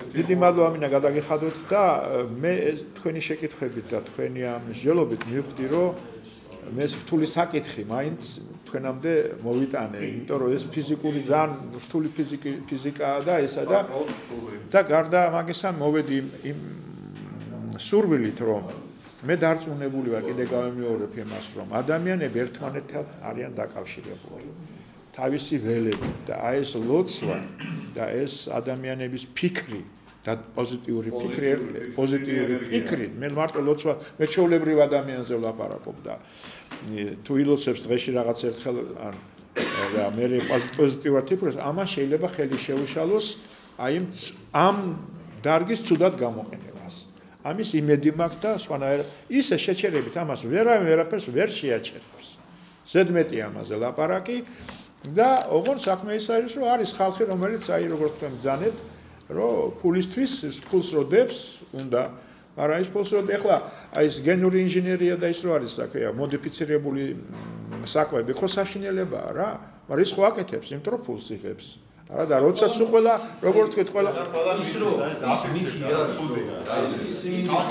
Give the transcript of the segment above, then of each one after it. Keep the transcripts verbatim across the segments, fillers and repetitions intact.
დიდი მადლობა მინდა გადაგიხადოთ და მე თქვენი შეკითხვებით და თქვენი ამ მსჯელობით მივხვდი რომ მე რთული საკითხი მაინც თქვენამდე მოვიტანე, იმიტომ რომ ეს ფიზიკური ძალიან რთული ფიზიკაა და ესა და და გარდა მაგისა მოვედი იმ სურვილით რომ მე დარწმუნებული ვარ კიდე გავემეორებ იმას რომ ადამიანები ერთმანეთთან არიან დაკავშირებული. თავისი ველებით და აი ეს ლოცვა და ეს ადამიანების ფიქრი და პოზიტიური ფიქრი, პოზიტიური ფიქრი, მე მარტო ლოცვა მეჩვეულებრივ ადამიანზე ვლაპარაკობ და თუ ილოცებს დღეში რაღაც ერთხელ ან და მე პოზიტიურად ფიქრობს, ამას შეიძლება ხელი შეუშალოს აი ამ დარგის ცუდად გამოყენებას. ამის იმედი მაქვს და სხვანაირად ისე შეჩერებით ამას ვერავინ ვერაფერს ვერ შეაჩერებს. ზედმეტი ამაზე ლაპარაკი და ოღონდ საქმე ის არის რომ არის ხალხი რომელიც აი როგორც თქვენ ბრძანეთ რომ ფულისთვის ფულს როდებს უნდა მაგრამ ის ფულს როდ ეხლა აი ეს გენური ინჟინერია და ის რო არის საქმეა მოდიფიცირებული საკვები ხო საშინელებაა რა მაგრამ ის ხო აკეთებს იმიტომ რომ ფულს იღებს არა და როცა სულ ყველა როგორც თქვით ყველა ის რო ის მითია ცუდია ეს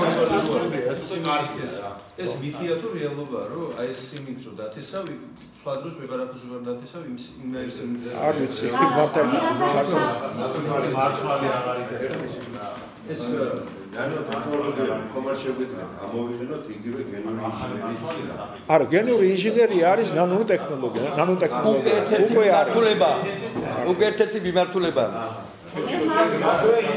ეს მითია თუ რეალობაა რომ აი ეს სიმინდ რო დათესავი სხვა დროს ვეღარაფერს ვერ დათესავ იმის იმის არ ვიცი მართლა მართალი აღარ იტეხებს ეს განო ტექნოლოგია კომერციულიზმი ამოვიყენოთ იგივე გენური ინჟინერიის არა გენური ინჟინერია არის ნანო ტექნოლოგია ნანო ტექნოლოგია უკვე არის უკვე ერთ-ერთი მიმართულება